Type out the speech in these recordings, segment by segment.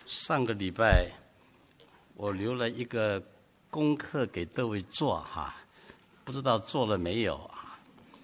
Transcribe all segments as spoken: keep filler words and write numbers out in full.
上个礼拜我留了一个功课给各位做哈，不知道做了没有啊？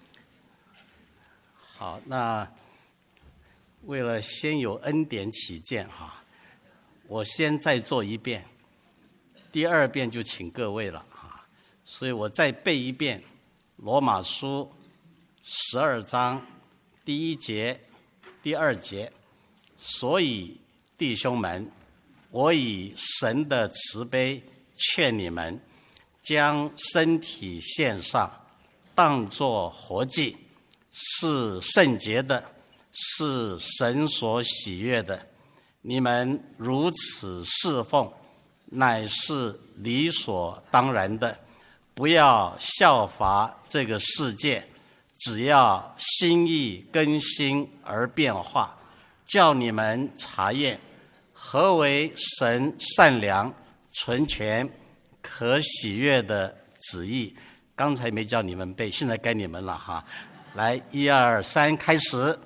好，那为了先有恩典起见哈，我先再做一遍，第二遍就请各位了哈，所以我再背一遍罗马书十二章第一节、第二节。所以弟兄们，我以神的慈悲劝你们，将身体献上，当作活祭，是圣洁的，是神所喜悦的。你们如此侍奉，乃是理所当然的。不要效法这个世界，只要心意更新而变化，叫你们查验何为神善良、纯全、可喜悦的旨意。刚才没叫你们背，现在该你们了哈。来，一二三，开始。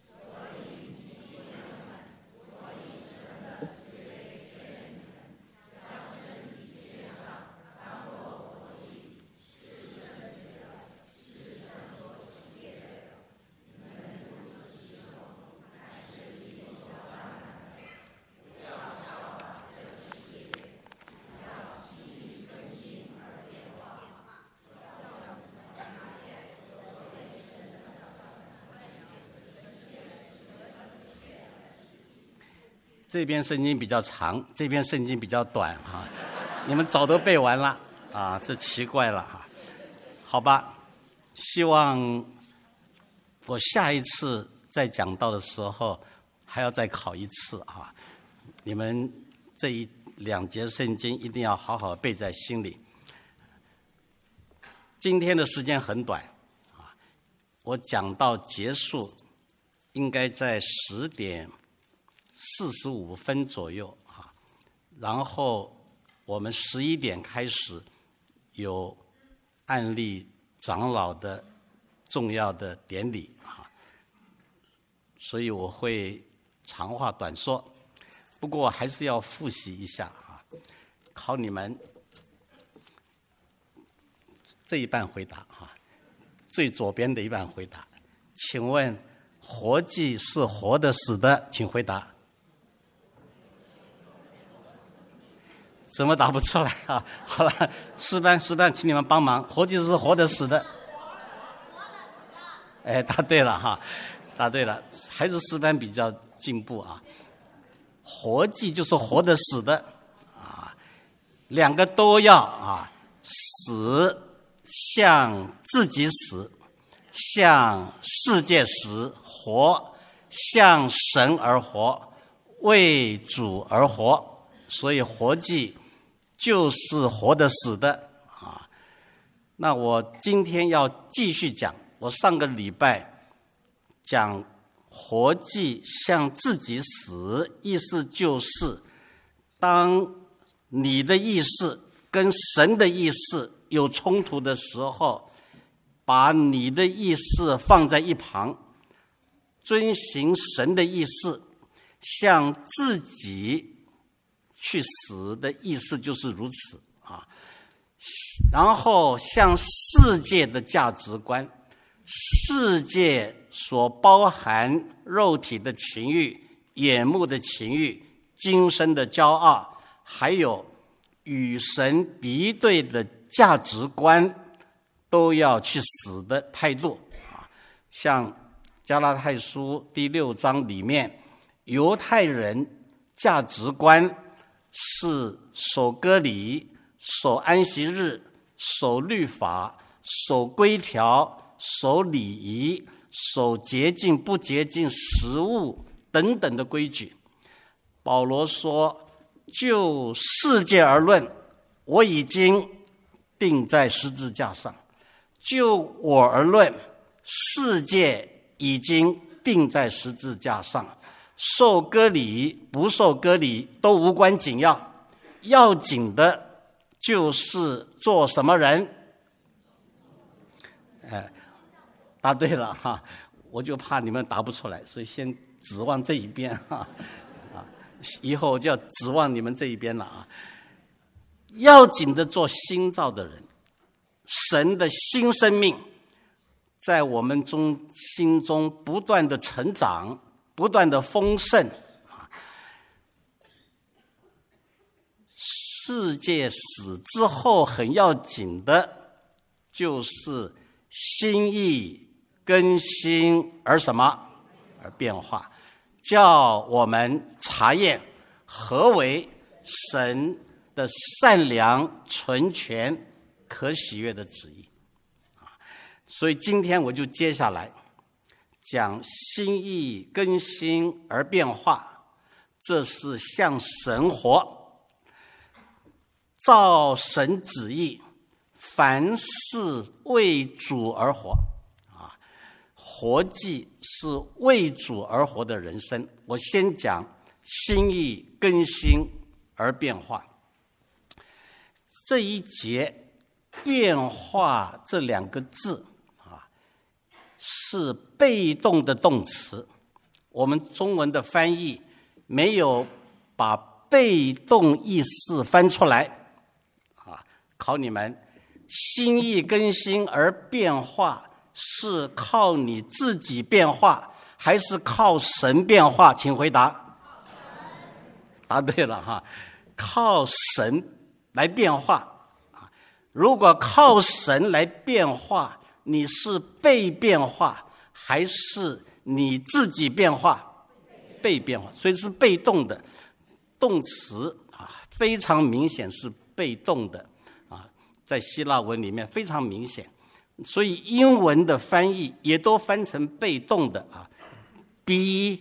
这边圣经比较长，这边圣经比较短哈，你们早都背完了啊，这奇怪了哈。好吧，希望我下一次再讲到的时候还要再考一次啊。你们这一两节圣经一定要好好背在心里。今天的时间很短啊，我讲到结束应该在十点四十五分左右啊，然后我们十一点开始有案例长老的重要的典礼啊，所以我会长话短说，不过还是要复习一下啊，考你们这一半回答啊，最左边的一半回答，请问活祭是活的死的？请回答。怎么答不出来啊？好了，师班师班，请你们帮忙。活祭是活的死的？哎，答对了哈，答对了，还是师班比较进步啊。活祭就是活的死的啊，两个都要啊，死向自己死，向世界死；活向神而活，为主而活。所以活祭就是活的死的啊。那我今天要继续讲，我上个礼拜讲活祭向自己死，意思就是当你的意识跟神的意识有冲突的时候，把你的意识放在一旁，遵行神的意识，向自己去死的意思就是如此啊。然后向世界的价值观，世界所包含肉体的情欲、眼目的情欲、今生的骄傲，还有与神敌对的价值观，都要去死的态度啊。像加拉太书第六章里面，犹太人价值观是守割礼、守安息日、守律法、守规条、守礼仪、守洁净不洁净食物等等的规矩。保罗说，就世界而论，我已经钉在十字架上；就我而论，世界已经钉在十字架上。受割礼不受割礼都无关紧要，要紧的就是做什么人。哎，答对了哈，我就怕你们答不出来，所以先指望这一边哈。啊， 以后我就要指望你们这一边了啊！要紧的做新造的人，神的新生命在我们中心中不断的成长，不断的丰盛。世界史之后很要紧的，就是心意更新而什么？而变化，叫我们查验何为神的善良、纯全、可喜悦的旨意。所以今天我就接下来讲心意更新而变化，这是向神活，照神旨意，凡事为主而活啊！活祭是为主而活的人生。我先讲心意更新而变化。这一节变化这两个字啊，是被动的动词。我们中文的翻译没有把被动意思翻出来。考你们，心意更新而变化是靠你自己变化，还是靠神变化？请回答。答对了哈，靠神来变化。如果靠神来变化，你是被变化，还是你自己变化？被变化，所以是被动的动词啊，非常明显是被动的。在希腊文里面非常明显，所以英文的翻译也都翻成被动的啊 ，be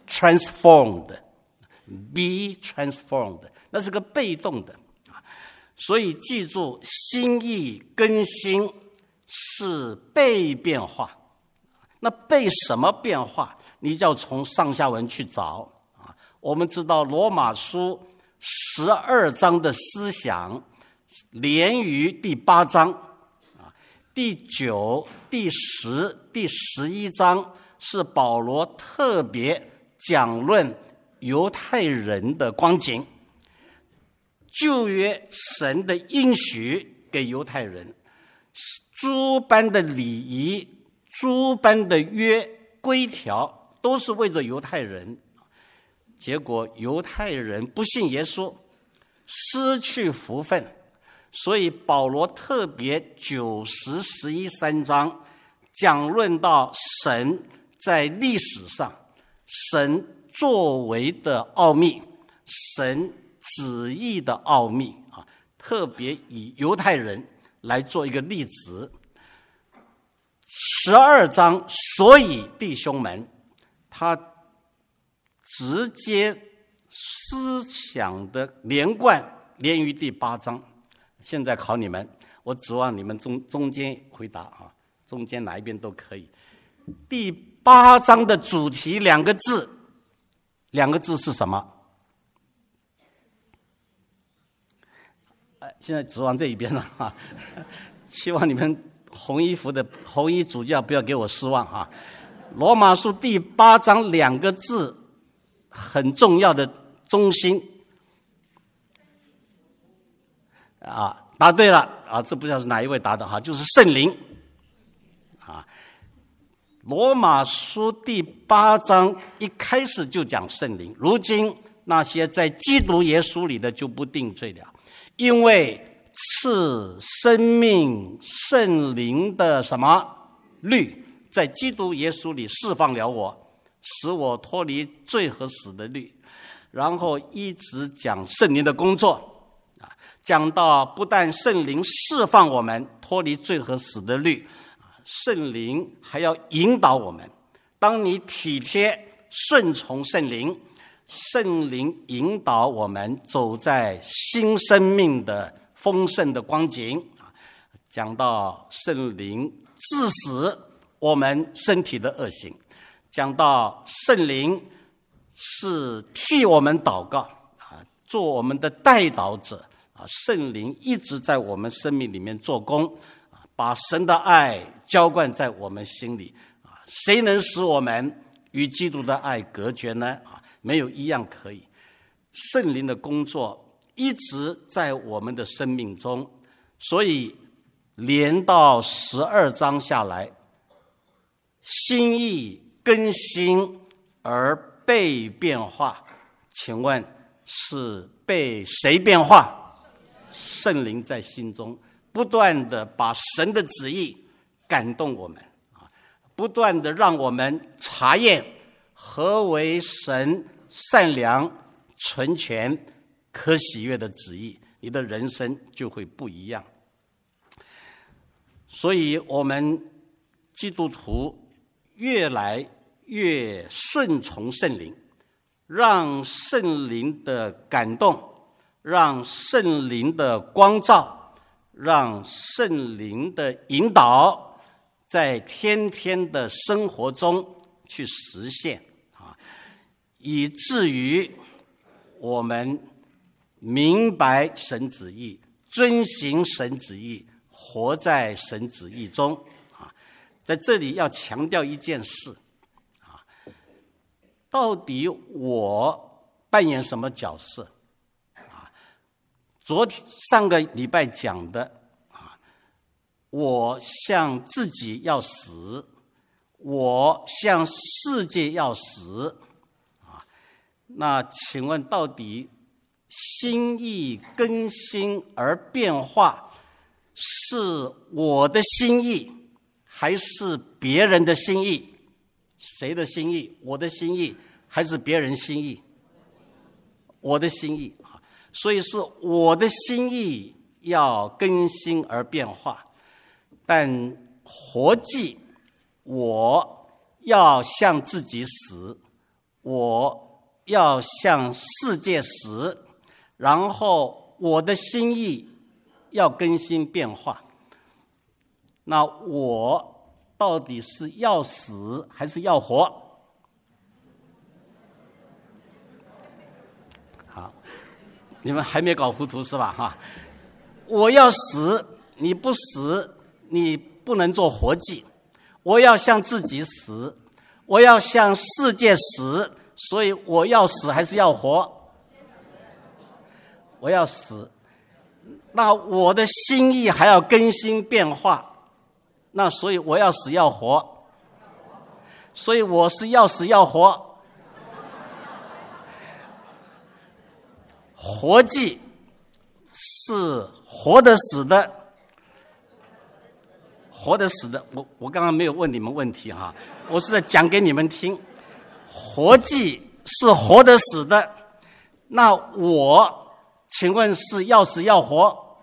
transformed，be transformed， 那是个被动的啊。所以记住，心意更新是被变化，那被什么变化？你就要从上下文去找啊。我们知道罗马书十二章的思想。连于第八章啊，第九、第十、第十一章是保罗特别讲论犹太人的光景。旧约神的应许给犹太人，诸般的礼仪、诸般的约规条，都是为着犹太人。结果犹太人不信耶稣，失去福分。所以保罗特别九十、十一三章讲论到神在历史上神作为的奥秘，神旨意的奥秘啊，特别以犹太人来做一个例子。十二章，所以弟兄们，他直接思想的连贯连于第八章。现在考你们，我指望你们中中间回答啊，中间哪一边都可以。第八章的主题两个字，两个字是什么？现在指望这一边了哈，希望你们红衣服的红衣主教不要给我失望哈。罗马书第八章两个字很重要的中心。啊，答对了啊！这不知道是哪一位答的哈，就是圣灵啊。罗马书第八章一开始就讲圣灵，如今那些在基督耶稣里的就不定罪了，因为赐生命圣灵的什么律，在基督耶稣里释放了我，使我脱离罪和死的律。然后一直讲圣灵的工作。讲到不但圣灵释放我们脱离罪和死的律，圣灵还要引导我们。当你体贴顺从圣灵，圣灵引导我们走在新生命的丰盛的光景。讲到圣灵治死我们身体的恶行，讲到圣灵是替我们祷告，做我们的代祷者。圣灵一直在我们生命里面做工，把神的爱浇灌在我们心里。谁能使我们与基督的爱隔绝呢？没有一样可以。 圣灵的工作一直在我们的生命中，所以连到十二章下来，心意更新而被变化。请问是被谁变化？圣灵在心中不断的把神的旨意感动我们，不断的让我们察验何为神善良、纯全、可喜悦的旨意，你的人生就会不一样。所以我们基督徒越来越顺从圣灵，让圣灵的感动，让圣灵的光照，让圣灵的引导，在天天的生活中去实现啊，以至于我们明白神旨意，遵行神旨意，活在神旨意中啊。在这里要强调一件事啊，到底我扮演什么角色啊？昨天上个礼拜讲的啊，我向自己要死，我向世界要死啊。那请问到底心意更新而变化，是我的心意还是别人的心意？谁的心意？我的心意还是别人心意？我的心意。所以是我的心意要更新而变化，但活祭我要向自己死，我要向世界死，然后我的心意要更新变化。那我到底是要死还是要活？好，你们还没搞糊涂是吧？哈，我要死，你不死，你不能做活祭。我要向自己死，我要向世界死，所以我要死还是要活？我要死。那我的心意还要更新变化，那所以我要死要活，所以我是要死要活。活祭是活的死的，活的死的。我我刚刚没有问你们问题哈，我是在讲给你们听。活祭是活的死的，那我请问是要死要活？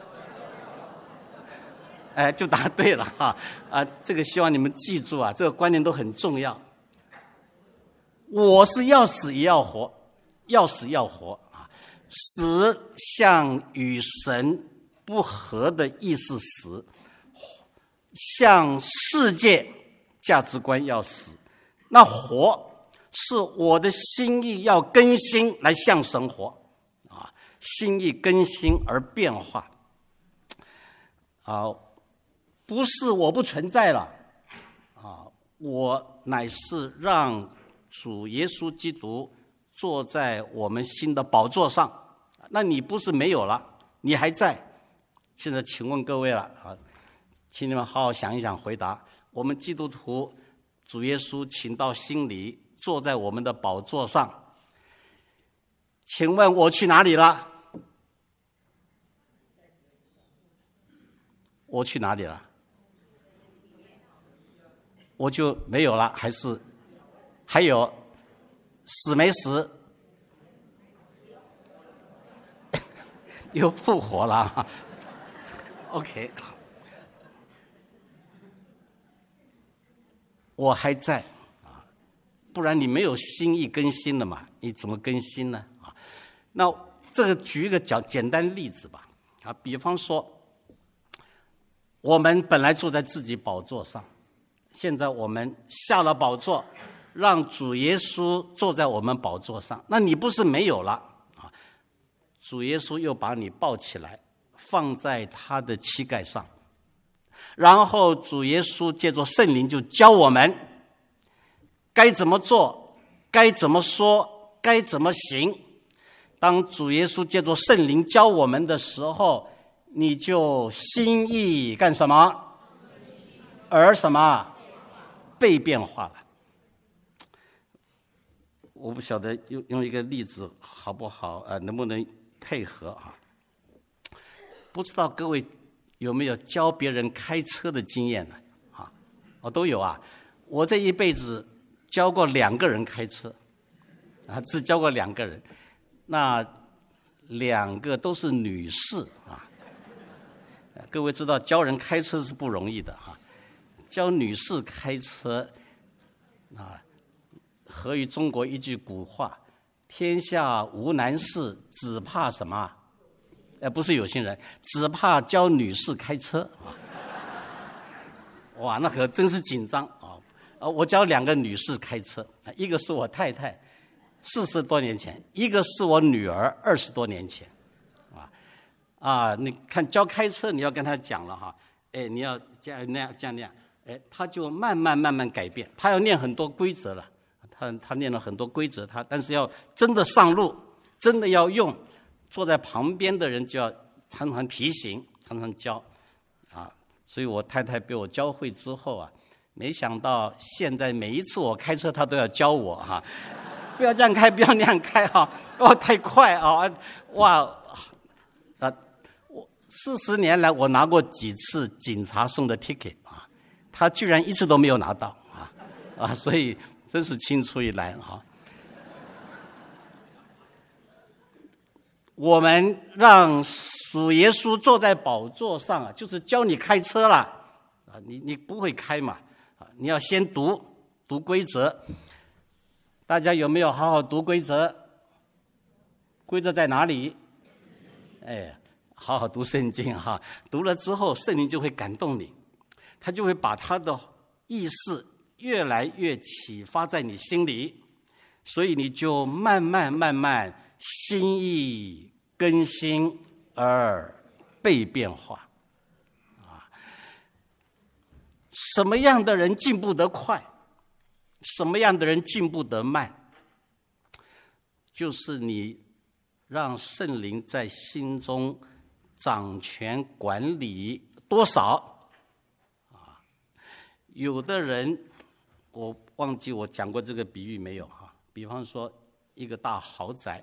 哎，就答对了哈！啊，这个希望你们记住啊，这个观念都很重要。我是要死也要活，要死要活啊！死向与神不合的意思死，向世界价值观要死。那活是我的心意要更新来向神活啊，心意更新而变化啊。不是我不存在了啊，我乃是让主耶稣基督坐在我们心的宝座上。那你不是没有了，你还在。现在请问各位了啊，请你们好好想一想回答。我们基督徒主耶稣请到心里，坐在我们的宝座上，请问我去哪里了？我去哪里了？我就没有了，还是还有死没死？又复活了。OK， 我还在啊，不然你没有心意更新了嘛？你怎么更新呢？啊，那这个举一个讲简单例子吧。啊，比方说，我们本来坐在自己宝座上。现在我们下了宝座，让主耶稣坐在我们宝座上，那你不是没有了啊？主耶稣又把你抱起来，放在他的膝盖上，然后主耶稣借着圣灵就教我们该怎么做，该怎么说，该怎么行。 当主耶稣借着圣灵教我们的时候，你就心意干什么？而什么？被变化了。我不晓得用用一个例子好不好？呃，能不能配合啊？不知道各位有没有教别人开车的经验呢？啊，我都有啊。我这一辈子教过两个人开车，啊，只教过两个人，那两个都是女士啊。各位知道教人开车是不容易的啊。教女士开车啊，合于中国一句古话：天下无难事，只怕什么？呃，不是有心人，只怕教女士开车啊！哇，那可真是紧张啊！啊，我教两个女士开车，一个是我太太，四十多年前；一个是我女儿，二十多年前。啊啊，你看教开车，你要跟她讲了哈，哎，你要这样那样这样那样。哎，他就慢慢慢慢改变，他要念很多规则了，他他念了很多规则，他但是要真的上路，真的要用，坐在旁边的人就要常常提醒，常常教，啊，所以我太太被我教会之后啊，没想到现在每一次我开车，她都要教我哈、啊，不要这样开，不要那样开哈、啊，哦，太快啊，哇，啊，我四十年来我拿过几次警察送的 ticket。他居然一次都没有拿到啊啊！所以真是青出于蓝啊！我们让主耶稣坐在宝座上啊，就是教你开车了啊！你你不会开嘛啊？你要先读读规则。大家有没有好好读规则？规则在哪里？哎，好好读圣经哈！读了之后，圣灵就会感动你。他就会把他的意思越来越启发在你心里，所以你就慢慢慢慢心意更新而被变化。啊，什么样的人进步得快？什么样的人进步得慢？就是你让圣灵在心中掌权管理多少。有的人，我忘记我讲过这个比喻没有哈？比方说，一个大豪宅，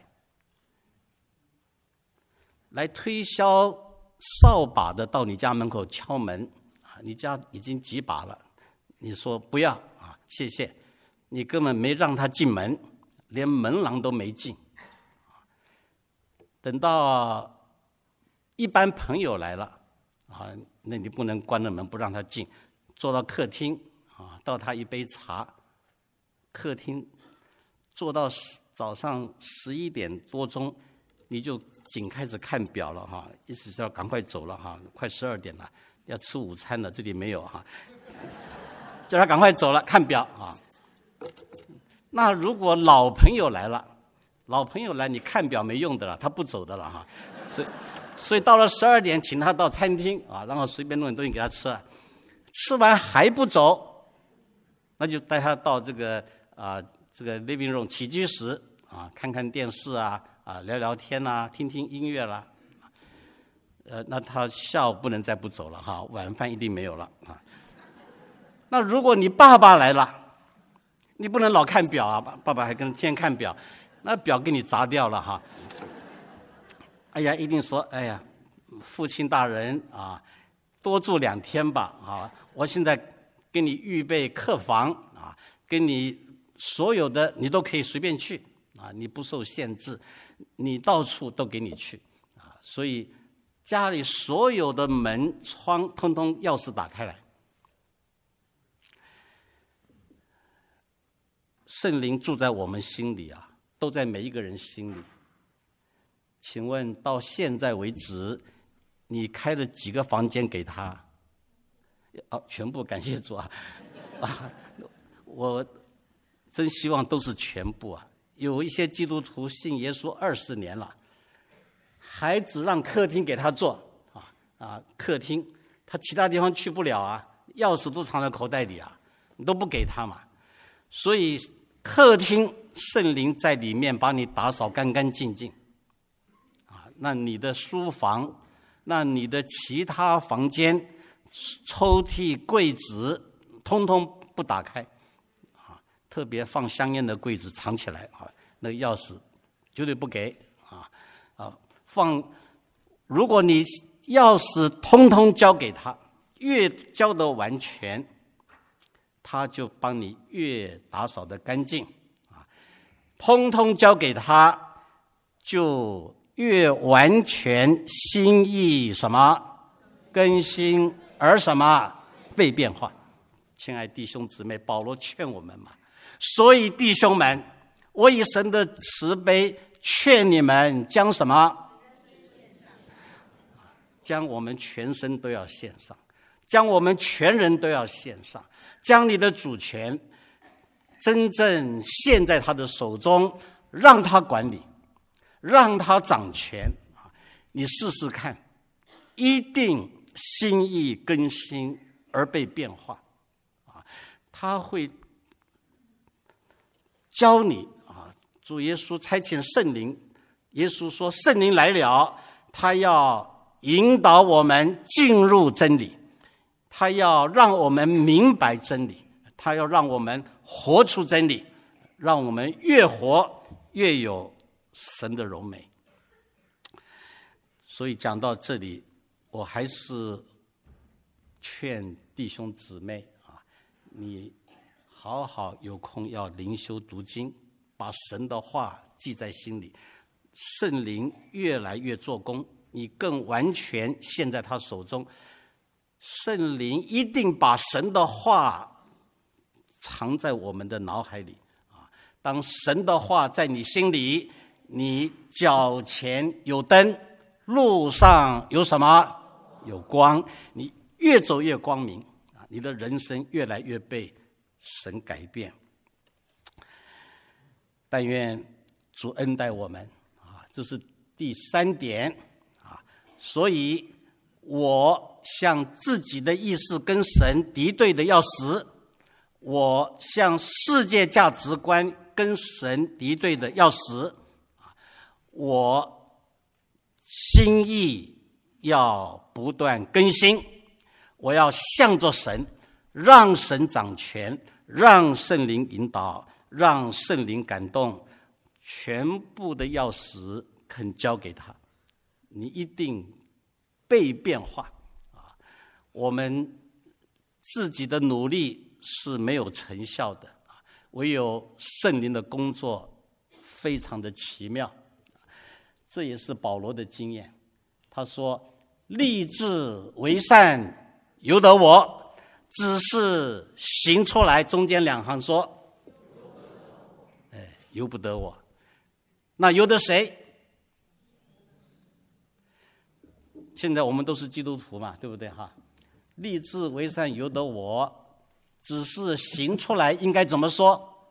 来推销扫把的到你家门口敲门，啊，你家已经几把了，你说不要啊，谢谢，你根本没让他进门，连门廊都没进。等到一般朋友来了，啊，那你不能关了门不让他进。坐到客厅啊，倒他一杯茶。客厅坐到早上十一点多钟，你就紧开始看表了哈，意思是要赶快走了哈，快十二点了，要吃午餐了，这里没有哈，叫他赶快走了，看表啊。那如果老朋友来了，老朋友来你看表没用的了，他不走的了哈，所以所以到了十二点，请他到餐厅啊，然后随便弄点东西给他吃啊。吃完还不走，那就带他到这个啊、呃、这个 living room 起居室啊，看看电视啊啊聊聊天啊，听听音乐啦。呃，那他下午不能再不走了哈，晚饭一定没有了啊。那如果你爸爸来了，你不能老看表啊，爸爸还跟天天看表，那表给你砸掉了哈。哎呀，一定说，哎呀，父亲大人啊。多住两天吧，啊！我现在给你预备客房啊，给你所有的你都可以随便去啊，你不受限制，你到处都给你去啊，所以家里所有的门窗通通钥匙打开来。圣灵住在我们心里啊，都在每一个人心里。请问到现在为止，你开了几个房间给他？哦，全部，感谢主啊！啊，我真希望都是全部啊。有一些基督徒信耶稣二十年了，还只让客厅给他做啊啊，客厅他其他地方去不了啊，钥匙都藏在口袋里啊，你都不给他嘛。所以客厅圣灵在里面把你打扫干干净净那你的书房，那你的其他房间、抽屉、柜子，通通不打开啊！特别放香烟的柜子藏起来啊，那个钥匙绝对不给啊啊！放，如果你钥匙通通交给他，越交得完全，他就帮你越打扫得干净啊！通通交给他，就越完全心意什么更新而什么被变化。亲爱弟兄姊妹，保罗劝我们嘛，所以弟兄们，我以神的慈悲劝你们，将什么？将我们全身都要献上，将我们全人都要献上，将你的主权真正献在他的手中，让他管理，让他掌权。你试试看，一定心意更新而被变化。他会教你啊，主耶稣差遣圣灵，耶稣说圣灵来了，他要引导我们进入真理，他要让我们明白真理，他要让我们活出真理，让我们越活越有神的荣美。所以讲到这里，我还是劝弟兄姊妹啊，你好好有空要灵修读经，把神的话记在心里，圣灵越来越做工，你更完全陷在他手中。圣灵一定把神的话藏在我们的脑海里啊！当神的话在你心里，你脚前有灯，路上有什么？有光，你越走越光明啊！你的人生越来越被神改变。但愿主恩待我们啊！这是第三点啊！所以我向自己的意识跟神敌对的要死，我向世界价值观跟神敌对的要死，我心意要不断更新，我要向着神，让神掌权，让圣灵引导，让圣灵感动，全部的钥匙肯交给他，你一定被变化啊！我们自己的努力是没有成效的，唯有圣灵的工作非常的奇妙。这也是保罗的经验，他说立志为善由得我，只是行出来，中间两行说哎，由不得我。那由得谁？现在我们都是基督徒嘛，对不对哈？立志为善由得我，只是行出来应该怎么说？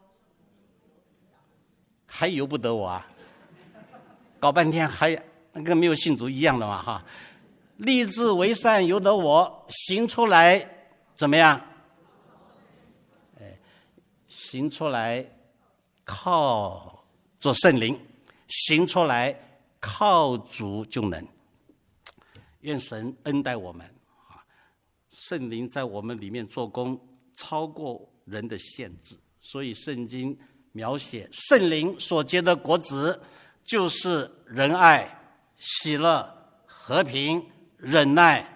还由不得我啊？搞半天还跟没有信主一样的嘛哈！立志为善由得我，行出来怎么样？哎，行出来靠做圣灵，行出来靠主就能。愿神恩待我们啊！圣灵在我们里面做工，超过人的限制。所以圣经描写圣灵所结的果子，就是仁爱、喜乐、和平、忍耐。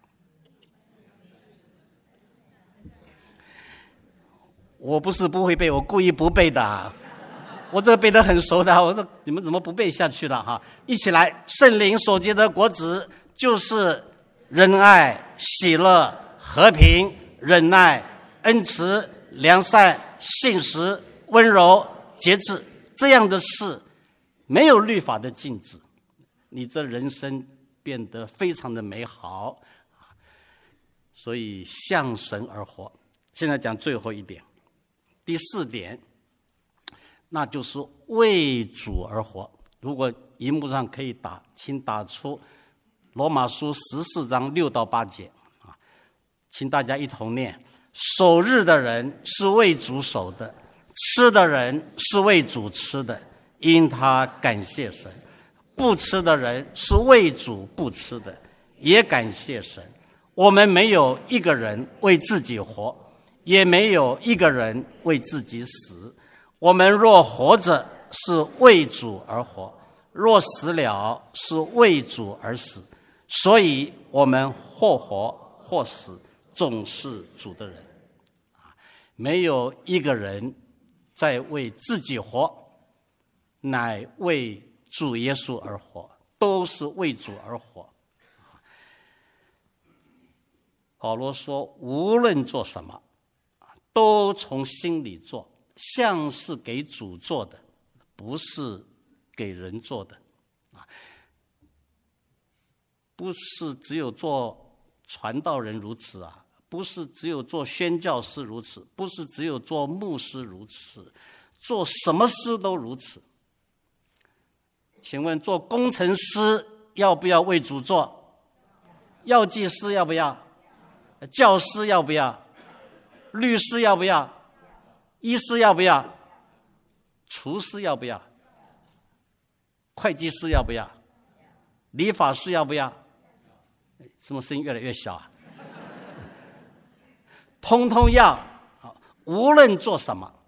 我不是不会背，我故意不背的，我这个背得很熟的。我说你们怎么不背下去了哈？一起来，圣灵所结的果子就是仁爱、喜乐、和平、忍耐、恩慈、良善、信实、温柔、节制。这样的事没有律法的禁止，你这人生变得非常的美好。所以向神而活。现在讲最后一点，第四点，那就是为主而活。如果荧幕上可以打，请打出罗马书十四章六到八节啊，请大家一同念：守日的人是为主守的，吃的人是为主吃的，因他感谢神。 不吃的人是为主不吃的，也感谢神。我们没有一个人为自己活，也没有一个人为自己死。我们若活着，是为主而活；若死了，是为主而死。所以我们或活或死，总是主的人。没有一个人在为自己活，乃为主耶稣而活，都是为主而活。保罗说，无论做什么，都从心里做，像是给主做的，不是给人做的。不是只有做传道人如此啊，不是只有做宣教师如此，不是只有做牧师如此，做什么事都如此。请问做工程师要不要为主做？药剂师要不要？教师要不要？律师要不要？医师要不要？厨师要不要？会计师要不要？理发师要不要？什么声音越来越小啊？通通要，无论做什么，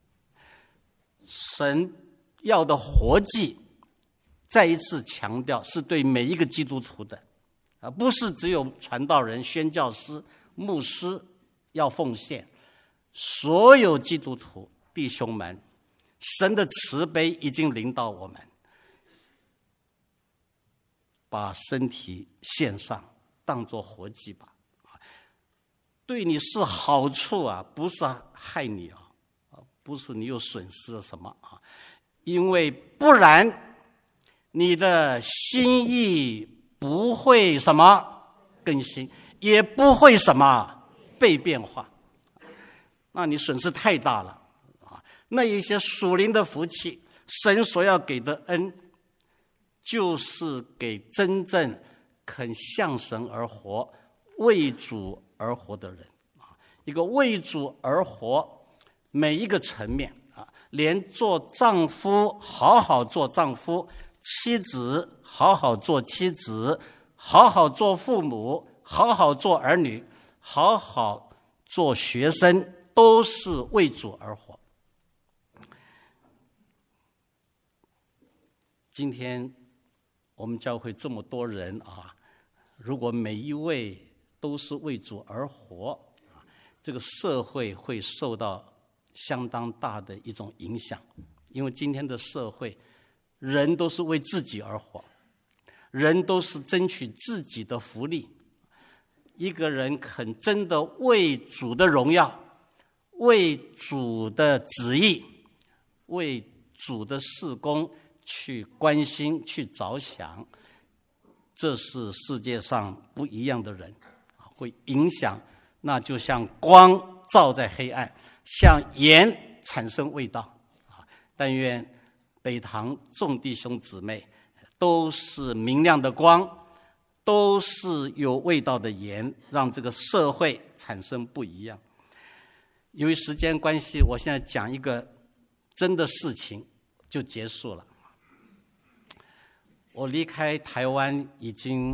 神要的活祭，再一次强调是对每一个基督徒的，而不是只有传道人、宣教师、牧师要奉献。所有基督徒弟兄们，神的慈悲已经临到我们，把身体献上，当作活祭吧。对你是好处啊，不是害你啊，不是你又损失了什么啊？因为不然，你的心意不会什么更新，也不会什么被变化，那你损失太大了啊！那一些属灵的福气，神所要给的恩，就是给真正肯向神而活、为主而活的人啊！一个为主而活，每一个层面啊，连做丈夫好好做丈夫，妻子好好做妻子，好好做父母，好好做儿女，好好做学生，都是为主而活。今天我们教会这么多人啊，如果每一位都是为主而活，这个社会会受到相当大的一种影响。因为今天的社会，人都是为自己而活，人都是争取自己的福利。一个人肯真的为主的荣耀、为主的旨意、为主的事工去关心、去着想，这是世界上不一样的人，会影响。那就像光照在黑暗，像盐产生味道。但愿北堂众弟兄姊妹都是明亮的光，都是有味道的盐，让这个社会产生不一样。由于时间关系，我现在讲一个真的事情就结束了。我离开台湾已经，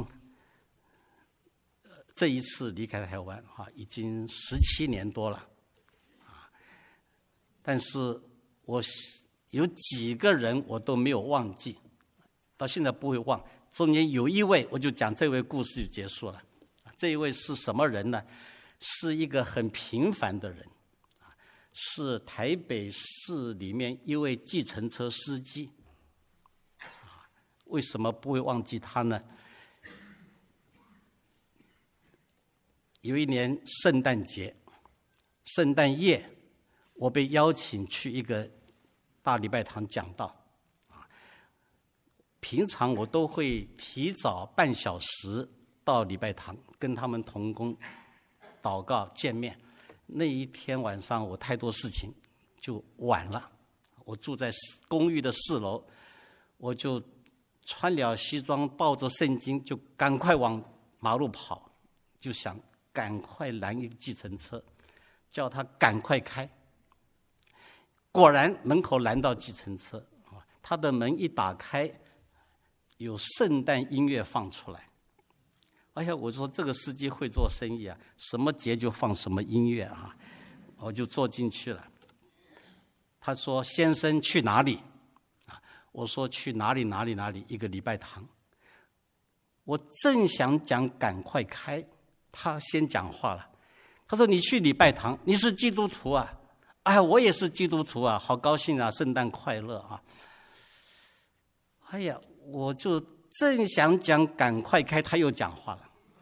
这一次离开台湾啊，已经十七年多了，啊，但是我有几个人我都没有忘记，到现在不会忘。中间有一位，我就讲这位故事就结束了。这一位是什么人呢？是一个很平凡的人，是台北市里面一位计程车司机。为什么不会忘记他呢？有一年圣诞节，圣诞夜，我被邀请去一个大礼拜堂讲道。平常我都会提早半小时到礼拜堂，跟他们同工祷告见面。那一天晚上我太多事情，就晚了。我住在公寓的四楼，我就穿了西装，抱着圣经，就赶快往马路跑，就想赶快拦一个计程车，叫他赶快开。果然门口拦到计程车，他的门一打开， 有圣诞音乐放出来。哎呀，我说这个司机会做生意啊，什么节就放什么音乐啊，我就坐进去了。他说：“先生去哪里？”啊，我说去哪里哪里哪里一个礼拜堂。我正想讲赶快开，他先讲话了。他说：“你去礼拜堂，你是基督徒啊？”哎，我也是基督徒啊，好高兴啊，圣诞快乐啊！哎呀，我就正想讲赶快开，他又讲话了。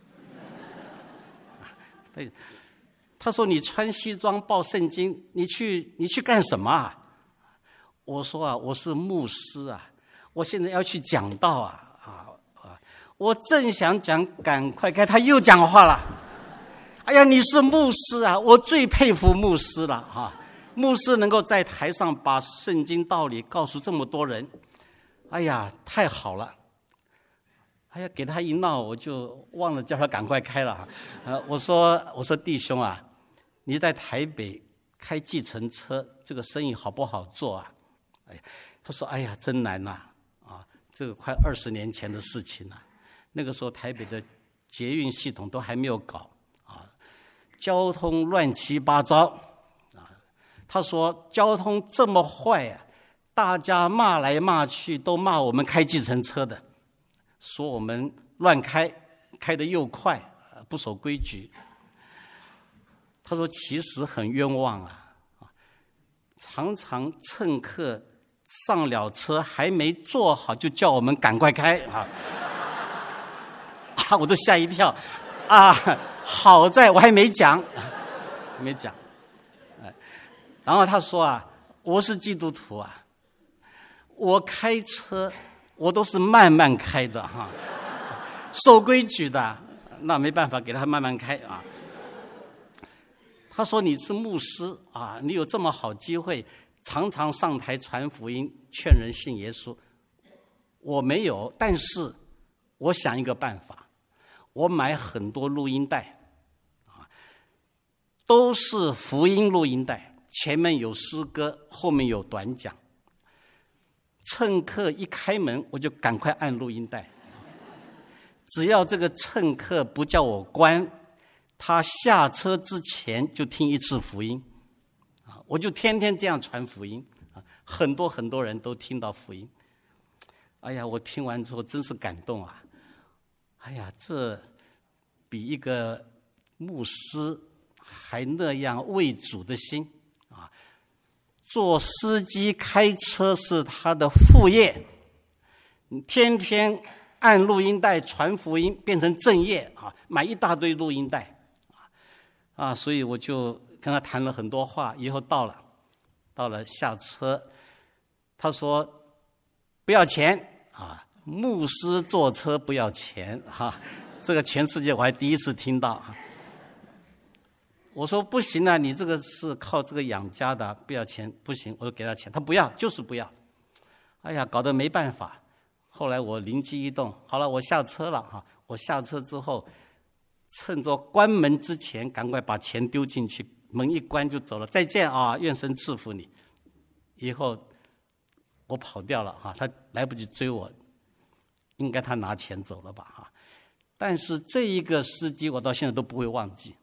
对，他说：“你穿西装抱圣经，你去你去干什么啊？”我说：“啊，我是牧师啊，我现在要去讲道啊啊啊！”我正想讲赶快开，他又讲话了。哎呀，你是牧师啊，我最佩服牧师了啊！牧师能够在台上把圣经道理告诉这么多人，哎呀，太好了！哎呀，给他一闹，我就忘了叫他赶快开了。呃，我说我说弟兄啊，你在台北开计程车，这个生意好不好做啊？哎呀，他说：“哎呀，真难呐！啊，这个快二十年前的事情了。那个时候台北的捷运系统都还没有搞啊，交通乱七八糟。”他说：“交通这么坏啊，大家骂来骂去，都骂我们开计程车的，说我们乱开，开得又快，不守规矩。”他说：“其实很冤枉啊，常常乘客上了车还没坐好，就叫我们赶快开啊！”啊，我都吓一跳啊！好在我还没讲，没讲。然后他说啊，我是基督徒啊，我开车我都是慢慢开的哈，守规矩的，那没办法给他慢慢开啊。他说你是牧师啊，你有这么好机会，常常上台传福音，劝人信耶稣。我没有，但是我想一个办法，我买很多录音带啊，都是福音录音带。前面有诗歌，后面有短讲。乘客一开门，我就赶快按录音带。只要这个乘客不叫我关，他下车之前就听一次福音。我就天天这样传福音，很多很多人都听到福音。哎呀，我听完之后真是感动啊！哎呀，这比一个牧师还那样为主的心。做司机开车是他的副业，天天按录音带传福音变成正业啊，买一大堆录音带啊，所以我就跟他谈了很多话。以后到了，到了下车，他说不要钱啊，牧师坐车不要钱哈、啊，这个全世界我还第一次听到啊。我说不行啊，你这个是靠这个养家的，不要钱不行。我说给他钱，他不要，就是不要。哎呀，搞得没办法。后来我灵机一动，好了，我下车了哈。我下车之后，趁着关门之前，赶快把钱丢进去，门一关就走了。再见啊，愿神赐福你。以后我跑掉了哈，他来不及追我，应该他拿钱走了吧哈。但是这一个司机，我到现在都不会忘记。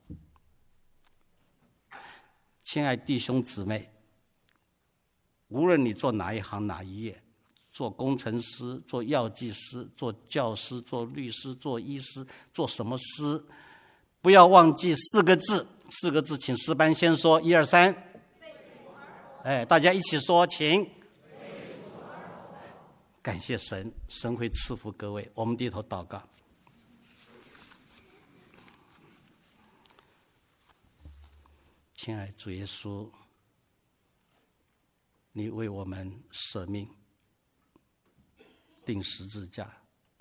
亲爱弟兄姊妹，无论你做哪一行哪一业，做工程师、做药剂师、做教师、做律师、做医师，做什么师，不要忘记四个字。四个字，请诗班先说，一二三。哎，大家一起说，请。感谢神，神会赐福各位。我们低头祷告。亲爱主耶稣，你为我们舍命，钉十字架，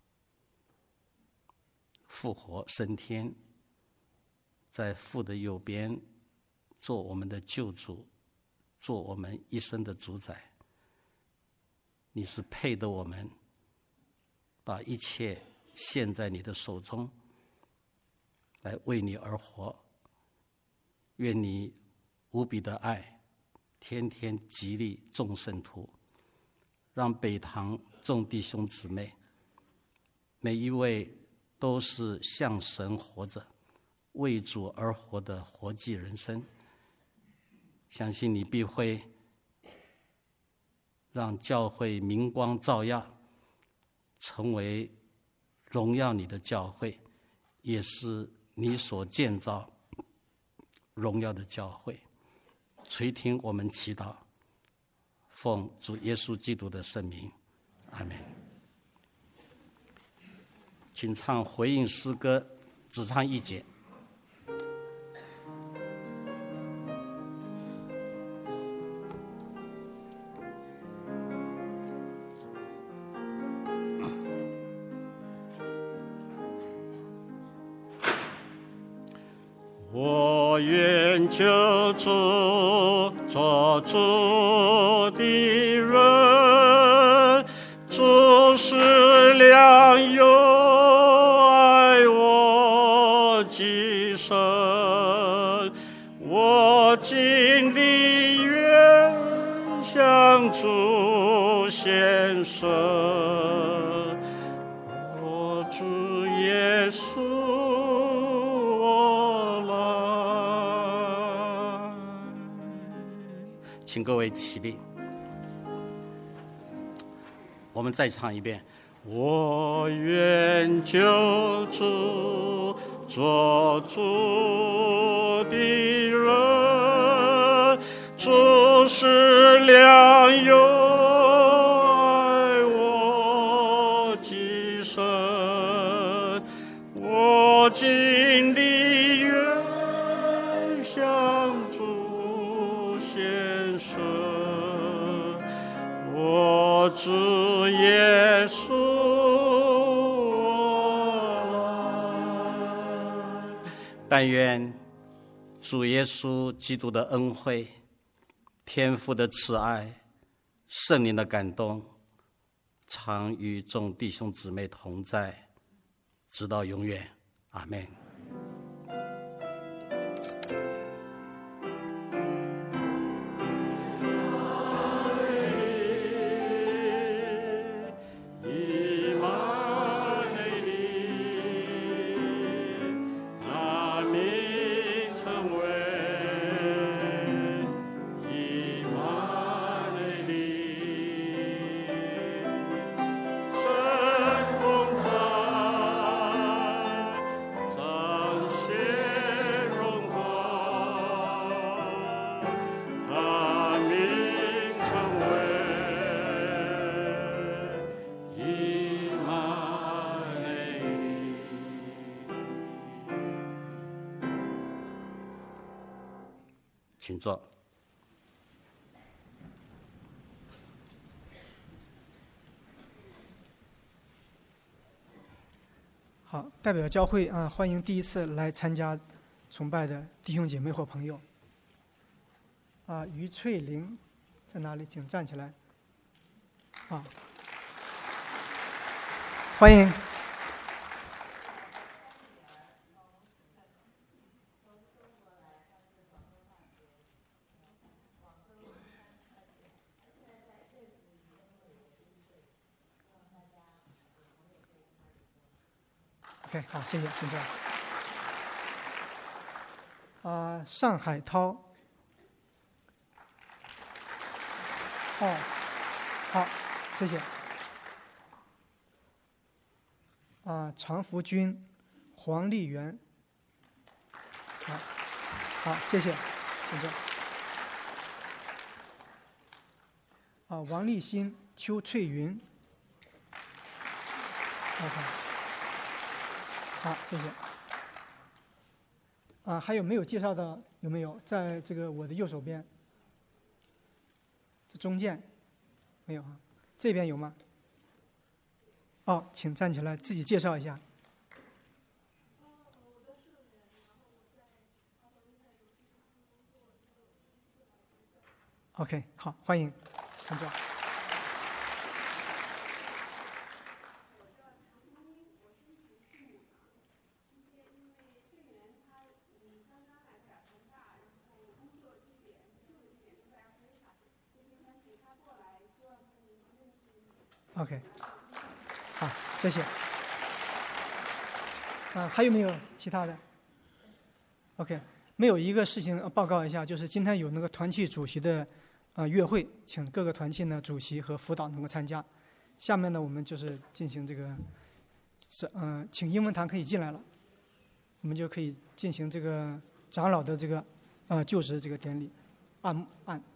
复活升天，在父的右边做我们的救主，做我们一生的主宰。你是配得我们把一切献在你的手中，来为你而活。愿你无比的爱天天激励众圣徒，让北堂众弟兄姊妹每一位都是向神活着，为主而活的活祭人生。相信你必会让教会明光照耀，成为荣耀你的教会，也是你所建造荣耀的教会。垂听我们祈祷，奉主耶稣基督的圣名，阿们。请唱回应诗歌，只唱一节。 我愿救主做主的人，主是良友，爱我极深，我尽力愿向主献身，我主耶稣。 请各位起立，我们再唱一遍。 我愿救主做主的人，主是良友，爱我极深，我尽力愿向主献身，我主耶稣我来。 但愿主耶稣基督的恩惠、天父的慈爱、圣灵的感动，常与众弟兄姊妹同在，直到永远。阿们。请坐。 好，代表教会啊，欢迎第一次来参加崇拜的弟兄姐妹或朋友。啊，于翠玲在哪里？请站起来。啊，欢迎。OK， 好，谢谢，请坐。啊，上海涛。哦，好，谢谢。啊，常福军、黄丽媛。好，好，谢谢，请坐。啊，王立新、邱翠云。OK。好，谢谢。啊，还有没有介绍的？有没有？在这个我的右手边，这中间没有啊？这边有吗？哦，请站起来，自己介绍一下。OK， 好，欢迎，请坐。OK， 好，谢谢。 啊，还有没有其他的 ？OK， 没有一个事情报告一下，就是今天有那个团契主席的啊月会，请各个团契呢主席和辅导能够参加。下面呢，我们就是进行这个，是嗯、呃，请英文堂可以进来了，我们就可以进行这个长老的这个啊、呃、就职这个典礼，按按。